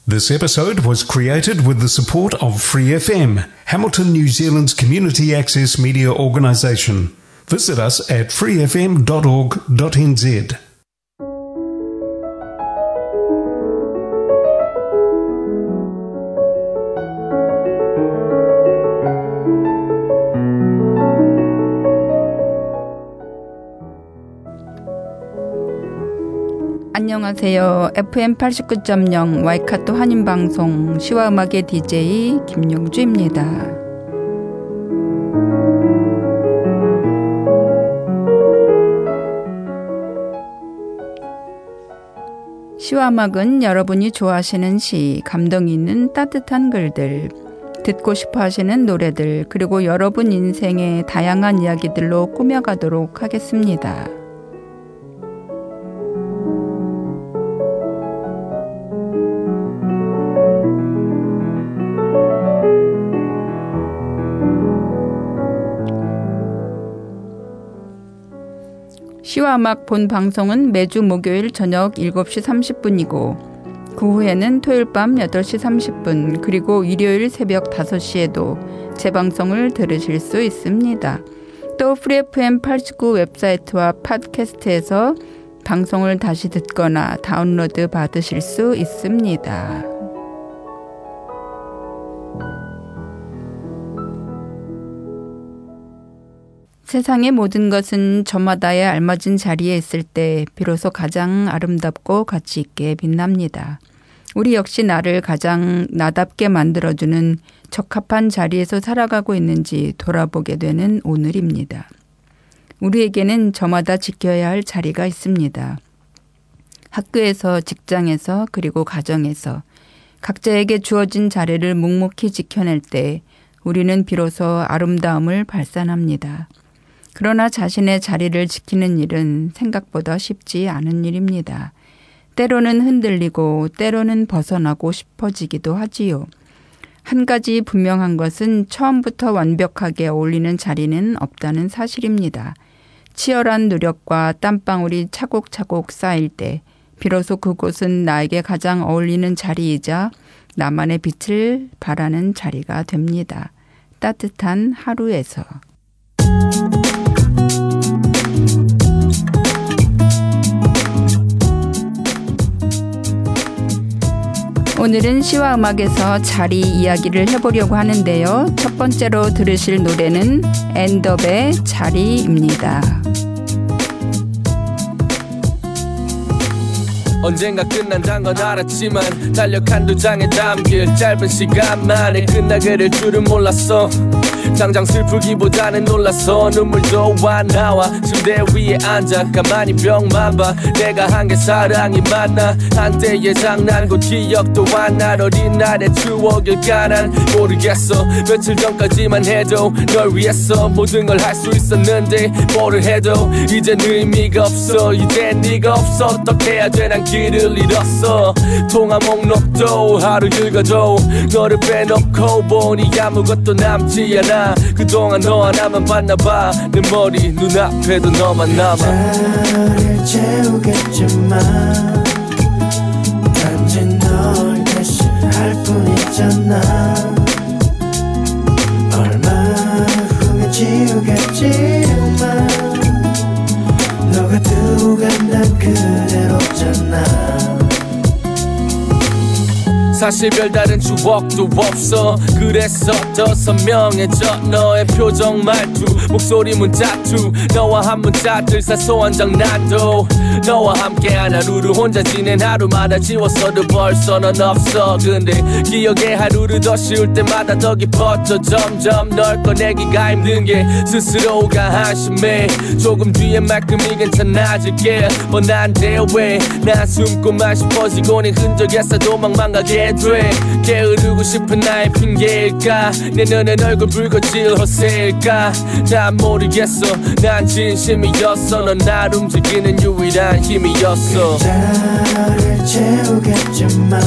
This episode was created with the support of Free FM, Hamilton, New Zealand's community access media organisation. Visit us at freefm.org.nz. 안녕하세요. FM 89.0 와이카토 한인방송 시와음악의 DJ 김용주입니다. 시와음악은 여러분이 좋아하시는 시, 감동이 있는 따뜻한 글들, 듣고 싶어 하시는 노래들, 그리고 여러분 인생의 다양한 이야기들로 꾸며가도록 하겠습니다. 시와 음악 본 방송은 매주 목요일 저녁 7시 30분이고 그 후에는 토요일 밤 8시 30분 그리고 일요일 새벽 5시에도 재방송을 들으실 수 있습니다. 또 프리FM 89 웹사이트와 팟캐스트에서 방송을 다시 듣거나 다운로드 받으실 수 있습니다. 세상의 모든 것은 저마다의 알맞은 자리에 있을 때 비로소 가장 아름답고 가치 있게 빛납니다. 우리 역시 나를 가장 나답게 만들어주는 적합한 자리에서 살아가고 있는지 돌아보게 되는 오늘입니다. 우리에게는 저마다 지켜야 할 자리가 있습니다. 학교에서, 직장에서, 그리고 가정에서 각자에게 주어진 자리를 묵묵히 지켜낼 때 우리는 비로소 아름다움을 발산합니다. 그러나 자신의 자리를 지키는 일은 생각보다 쉽지 않은 일입니다. 때로는 흔들리고 때로는 벗어나고 싶어지기도 하지요. 한 가지 분명한 것은 처음부터 완벽하게 어울리는 자리는 없다는 사실입니다. 치열한 노력과 땀방울이 차곡차곡 쌓일 때 비로소 그곳은 나에게 가장 어울리는 자리이자 나만의 빛을 발하는 자리가 됩니다. 따뜻한 하루에서. 오늘은 시와 음악에서 자리 이야기를 해보려고 하는데요. 첫 번째로 들으실 노래는 엔더의 자리입니다. 언젠가 끝난단 건 알았지만 달력 한두 장에 담길 짧은 시간 만에 끝나게 줄은 몰랐어. 당장 슬프기보다는 놀라서 눈물도 안 나와. 침대 위에 앉아 가만히 벽만 봐. 내가 한 게 사랑이 맞나. 한때의 장난고 기억도 안 나. 어린 날의 추억일까 난 모르겠어. 며칠 전까지만 해도 널 위해서 모든 걸 할 수 있었는데 뭐를 해도 이젠 의미가 없어. 이젠 네가 없어. 어떻게 해야 돼. 난 길을 잃었어. 통화 목록도 하루 읽어도 너를 빼놓고 보니 아무것도 남지 않아. 그동안 너 하나만 봤나봐. 내 머리 눈앞에도 너만 남아. 자리를 채우겠지만 단지 널 대신할 뿐이잖아. 얼마 후에 지우겠지만 너가 두고 간단 그대로잖아. 사실 별다른 추억도 없어. 그래서 더 선명해져 너의 표정 말투 목소리 문자투 너와 한 문자들 사소한 장난도 너와 함께한 하루를 혼자 지낸 하루마다 지웠어도 벌써 넌 없어. 근데 기억의 하루를 더 씌울 때마다 더 깊어져. 점점 널 꺼내기가 힘든 게 스스로가 한심해. 조금 뒤에 말끔히 괜찮아질게 뻔한데 왜 난 숨고만 싶어지고 네 흔적에서 도망가게 돼. 게으르고 싶은 나의 핑계일까. 내 눈엔 얼굴 붉어질 허세일까. 난 모르겠어. 난 진심이었어. 넌 날 움직이는 유일한 힘이었어. 그 자리를 채우겠지만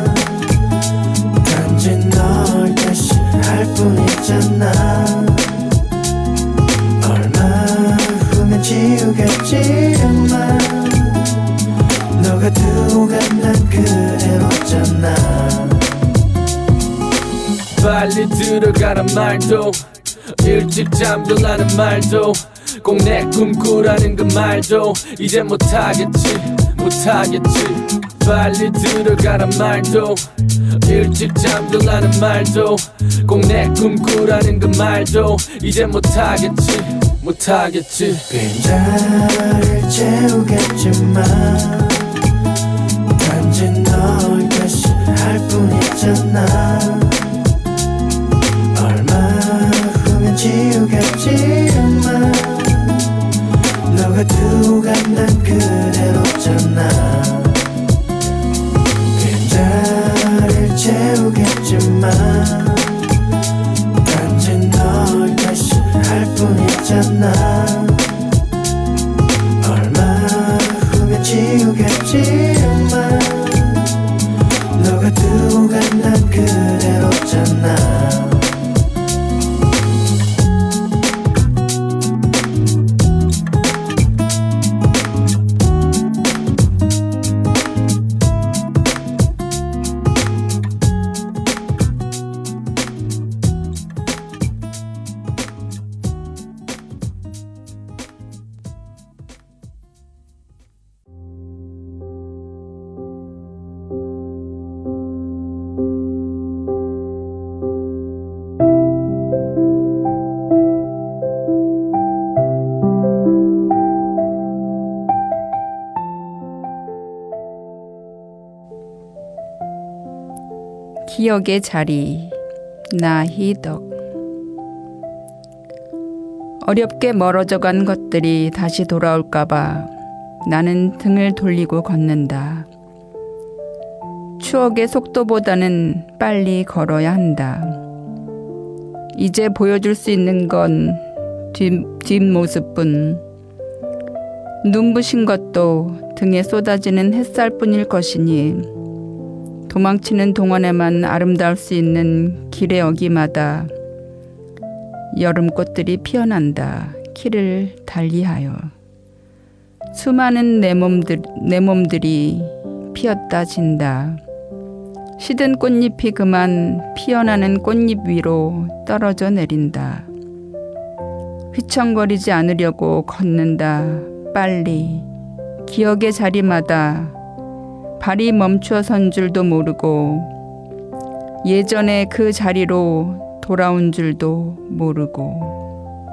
단지 널 대신할 뿐이잖아. 얼마 후면 지우겠지만 너가 두고 간단 그대로잖아. 빨리 들어가란 말도 일찍 잠들라는 말도 꼭 내 꿈꾸라는 그 말도 이제 못하겠지 빨리 들어가란 말도 일찍 잠들라는 말도 꼭 내 꿈꾸라는 그 말도 이제 못하겠지 빈자리를 채우겠지만 단지 널 대신할 뿐이잖아 얼마 후면 지우겠지만 너가 두고 간 난 그대로잖아 빈자리를 채우겠지만 단지 널 대신할 뿐이잖아 얼마 후면 지우겠지만 너가 두고 간 난 그대로잖아 기억의 자리 나희덕 어렵게 멀어져간 것들이 다시 돌아올까봐 나는 등을 돌리고 걷는다. 추억의 속도보다는 빨리 걸어야 한다. 이제 보여줄 수 있는 건 뒷모습뿐. 눈부신 것도 등에 쏟아지는 햇살뿐일 것이니 도망치는 동안에만 아름다울 수 있는 길의 어기마다 여름꽃들이 피어난다. 길을 달리하여 수많은 내 몸들이 피었다 진다. 시든 꽃잎이 그만 피어나는 꽃잎 위로 떨어져 내린다. 휘청거리지 않으려고 걷는다. 빨리 기억의 자리마다 발이 멈추어 선 줄도 모르고 예전에 그 자리로 돌아온 줄도 모르고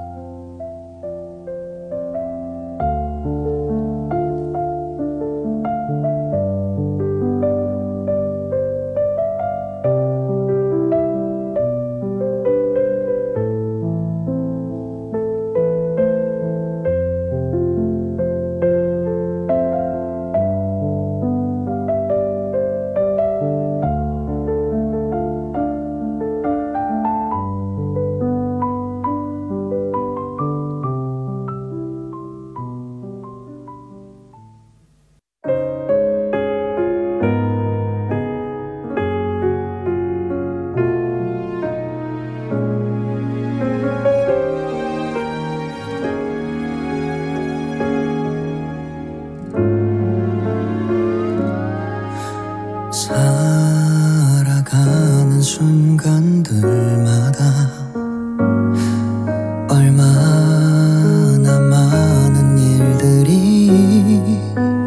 살아가는 순간들마다 얼마나 많은 일들이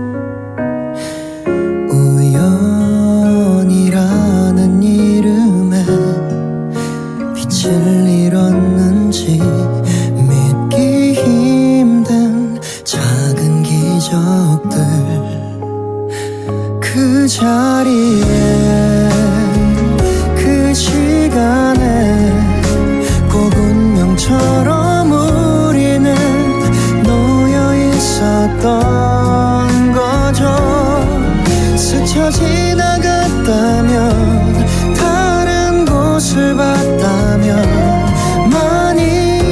우연이라는 이름에 빛을 잃었는지 믿기 힘든 작은 기적들 그 자리에 그 시간에 꼭 운명처럼 우리는 놓여 있었던 거죠. 스쳐 지나갔다면 다른 곳을 봤다면 만일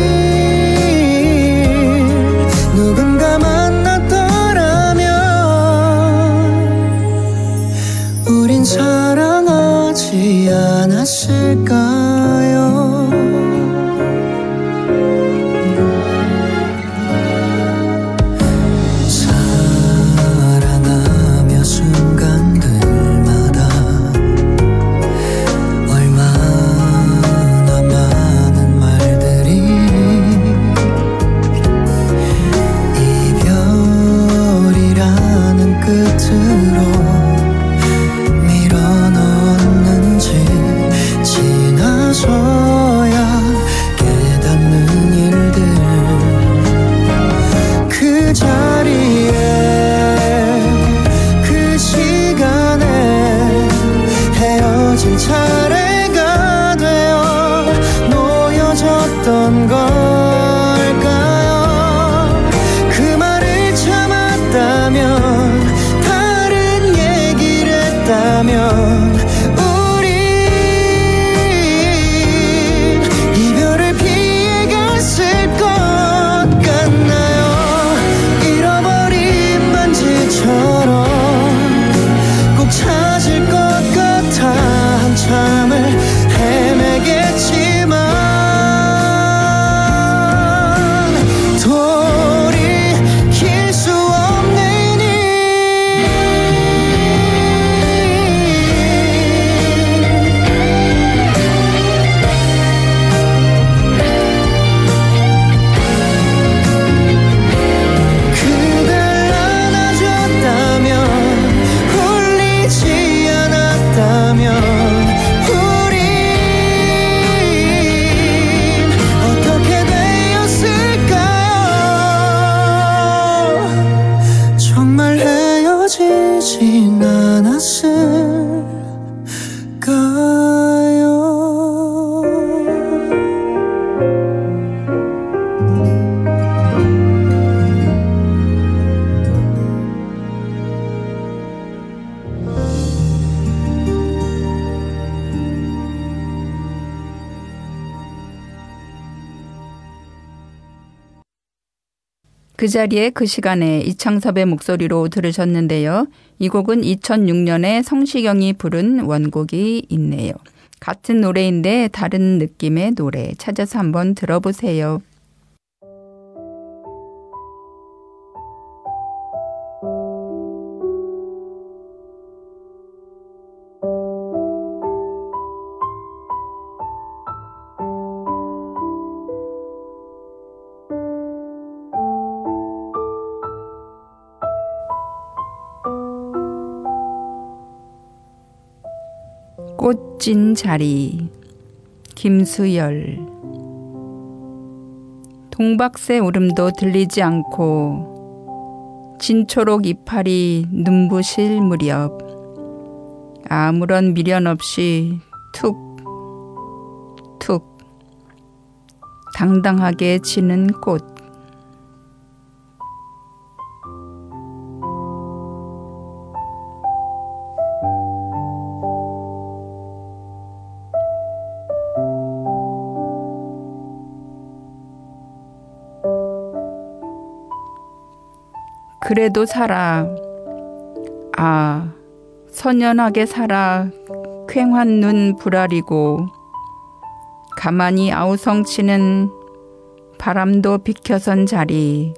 누군가 만났더라면 우린 사랑하지 않았을까요? 사랑하며 순간들마다 얼마나 헤어질 차례가 되어 놓여졌던 걸까요? 그 말을 참았다면, 다른 얘기를 했다면 우린 이별을 피해갔을 것 같나요? 잃어버린 반지처럼 꼭 찾을 것 같아 한참을 헤매겠지만 돌이킬 수 없는 일. 그댈 안아줬다면, 홀리지 않았다면 우린 어떻게 되었을까요? 정말 헤어지진 않았을까요? 그 자리에 그 시간에 이창섭의 목소리로 들으셨는데요. 이 곡은 2006년에 성시경이 부른 원곡이 있네요. 같은 노래인데 다른 느낌의 노래 찾아서 한번 들어보세요. 꽃진 자리, 김수열. 동박새 울음도 들리지 않고 진초록 이파리 눈부실 무렵, 아무런 미련 없이 툭툭 당당하게 지는 꽃. 그래도 살아. 아, 선연하게 살아. 퀭한 눈 불아리고 가만히 아우성치는 바람도 비켜선 자리.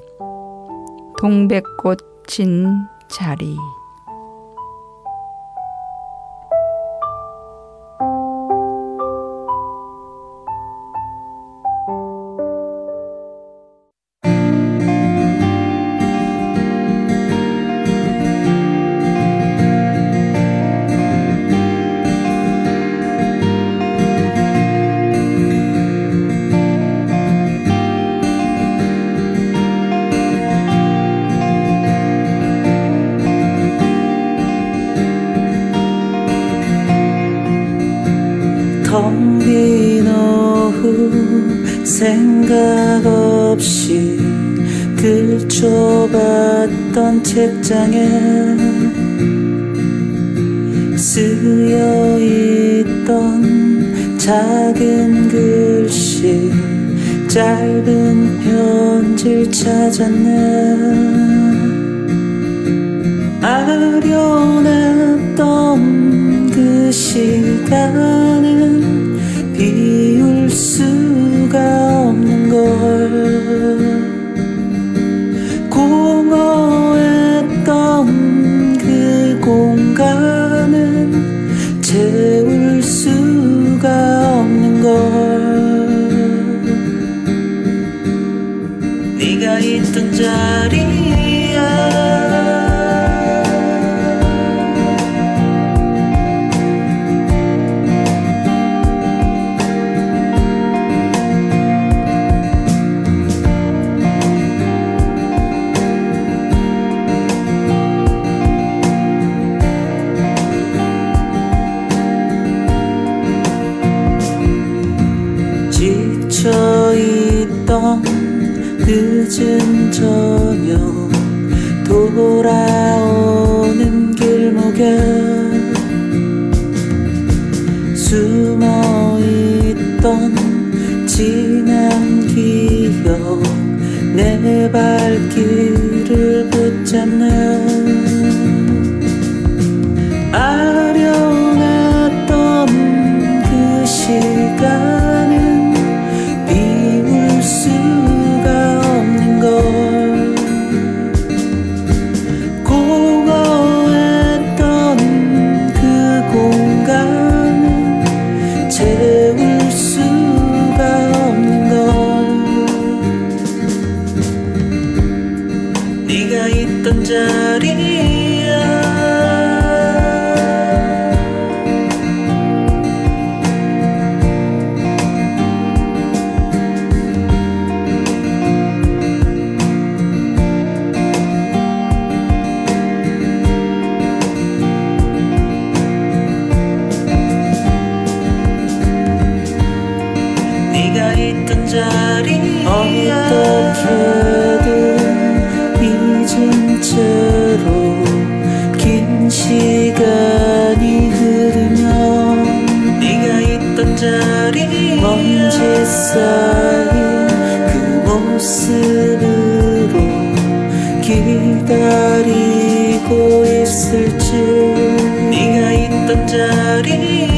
동백꽃 진 자리. 텅 빈 오후 생각 없이 들춰봤던 책장에 쓰여있던 작은 글씨, 짧은 편지를 찾았네. 아련했던 그 시간은 비울 수가 없는 걸. 공허했던 그 공간은 채울 수가 없는 걸. 네가 있던 자리야. 있던 늦은 저녁 돌아오는 길목에 숨어있던 지난 기억 내 발길을 붙잡네. 아련했던 그 시간은 비울 수가 없는 걸. 공허했던 그 공간은 채울 수가 없는 걸. 네가 있던 자리야. 어떻게든 잊은 채로 긴 시간이 흐르면 네가 있던 자리 먼지 쌓인 그 모습으로 기다리고 있을지. 네가 있던 자리야.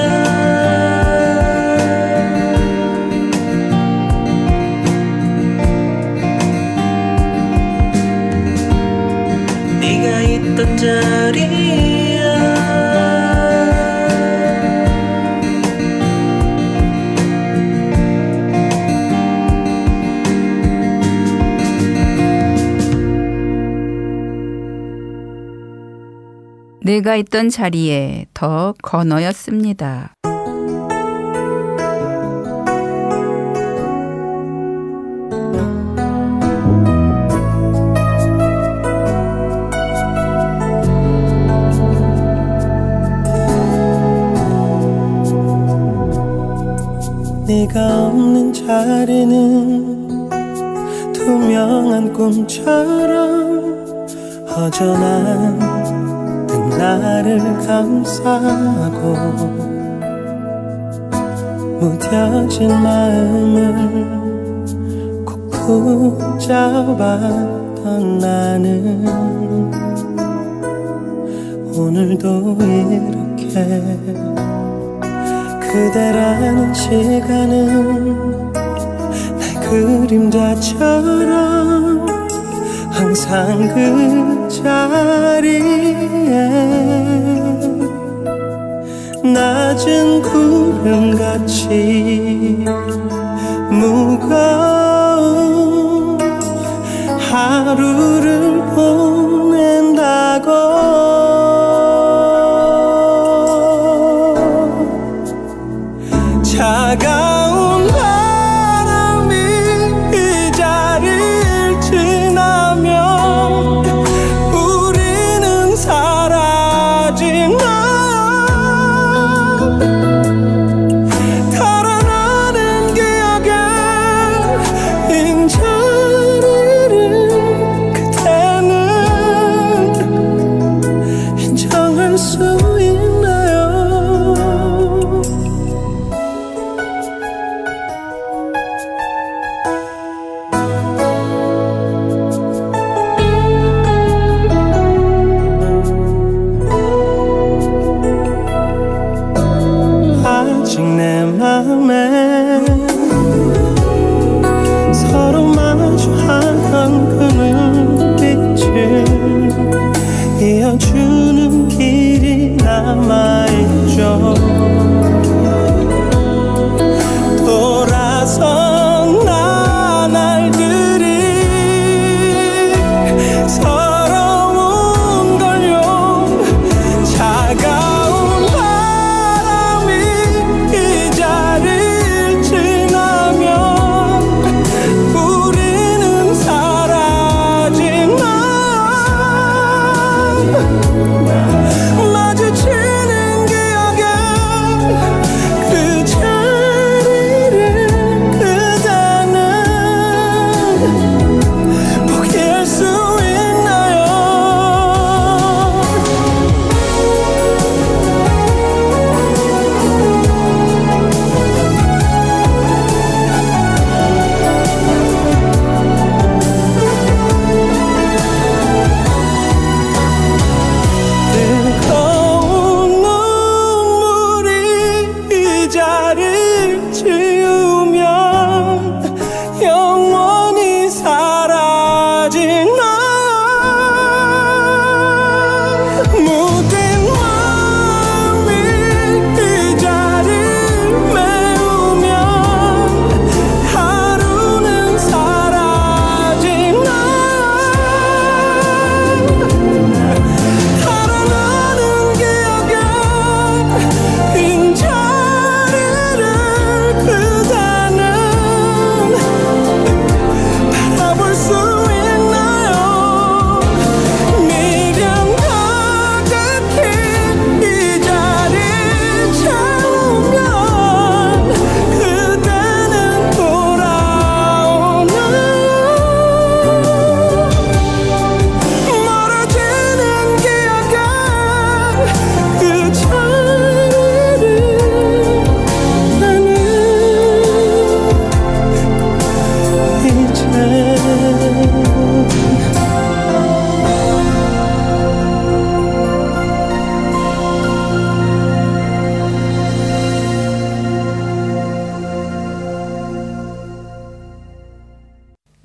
있던 자리야. 내가 있던 자리에 더 건어였습니다. 네가 없는 자리는 투명한 꿈처럼 허전한 나를 감싸고 무뎌진 마음을 꼭 붙잡았던 나는 오늘도 이렇게 그대라는 시간은 내 그림자처럼 항상 그 자리에 낮은 구름같이 무거운 하루를 보낸다고. 차가운 바람이 이 자리를 지나면 우리는 사라지나. 달아나는 기억에 인 자리를 그대는 인정할 수 있나요? 아직 내 맘에 서로 마주하던 그 눈빛을 이어주는 길이 남아있죠. 돌아선 나날들이 서러운 걸요. 차가운 바람이 이 자리를 지나면 우리는 사라지나. 마주치는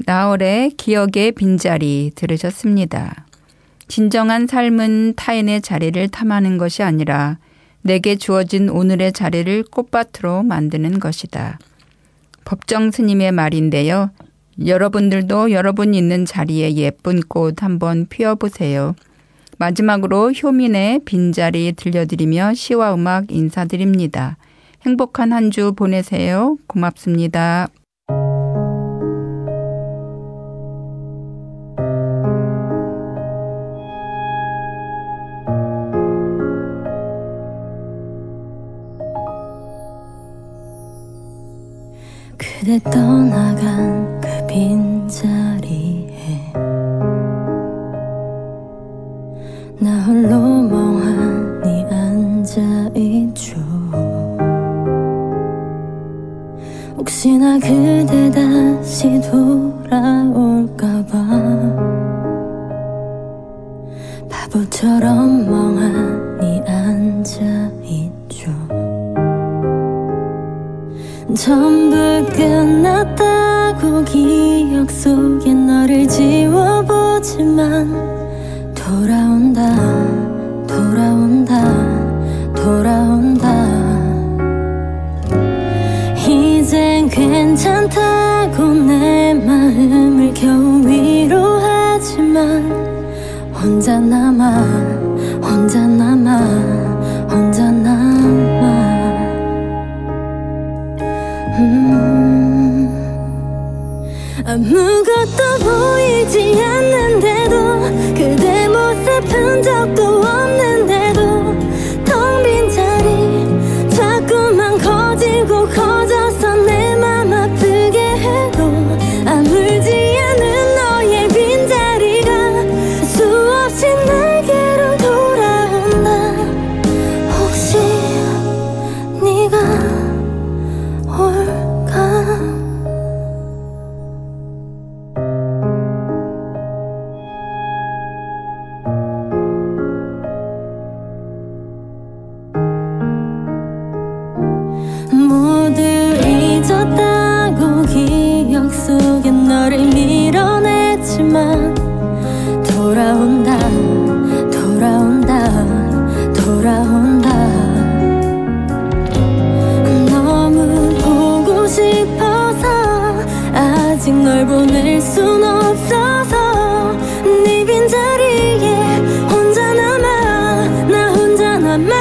나얼의 기억의 빈자리 들으셨습니다. 진정한 삶은 타인의 자리를 탐하는 것이 아니라 내게 주어진 오늘의 자리를 꽃밭으로 만드는 것이다. 법정 스님의 말인데요. 여러분들도 여러분 있는 자리에 예쁜 꽃 한번 피워보세요. 마지막으로 효민의 빈자리 들려드리며 시와 음악 인사드립니다. 행복한 한 주 보내세요. 고맙습니다. 그대 떠나간 그 빈자리에 나 홀로 멍하니 앉아있죠. 혹시나 그대 다시 돌아올까봐 바보처럼 멍하니 앉아있죠. 전부 끝났다고 기억 속에 너를 지워보지만 돌아온다 이젠 괜찮다고 내 마음을 겨우 위로하지만 혼자 남아 아무것도 보이지 않는데도 그대 모습은 적도 없는데도 텅 빈 자리 자꾸만 커지고 커져서 내 맘 아프게 해도 아물지 않은 너의 빈자리가 수없이 내게로 돌아온다. 혹시 네가 올까? 모두 잊었다고 기억 속에 너를 밀어냈지만 돌아온다 너무 보고 싶어서 아직 널 보낼 순 없어서 네 빈자리에 혼자 남아 나 혼자 남아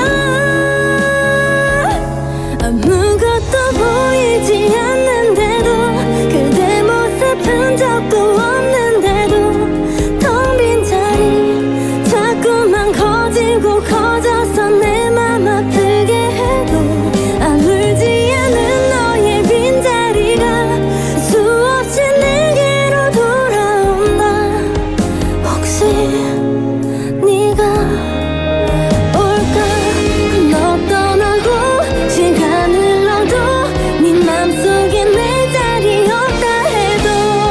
아무것도 보이지 않는데도 그대 모습은 적도 없는데도 텅 빈 자리 자꾸만 커지고 커져서 내 맘 아프게 해도 아물지 않은 너의 빈자리가 수없이 내게로 돌아온다. 혹시 네가 올까? 너 떠나고 시간 흘러도 네 맘속에 내 자리 없다 해도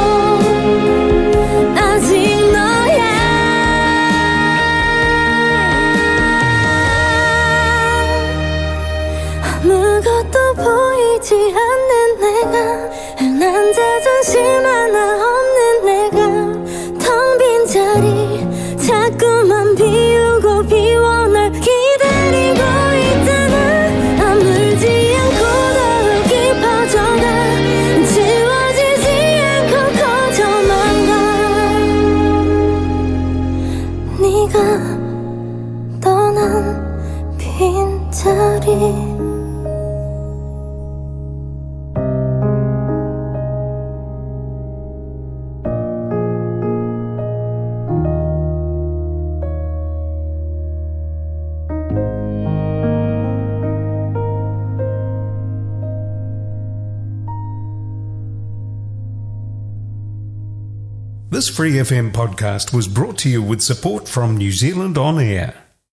아직 너야. 아무것도 보이지 않는 내가 흔한 자존심 하나 없는 내가 텅 빈 자리 자꾸만 비우고 비워 널 기다리고 있잖아. 아물지 않고 더욱 깊어져가 지워지지 않고 커져만 가. 네가 떠난 빈자리 This Free FM podcast was brought to you with support from New Zealand On Air.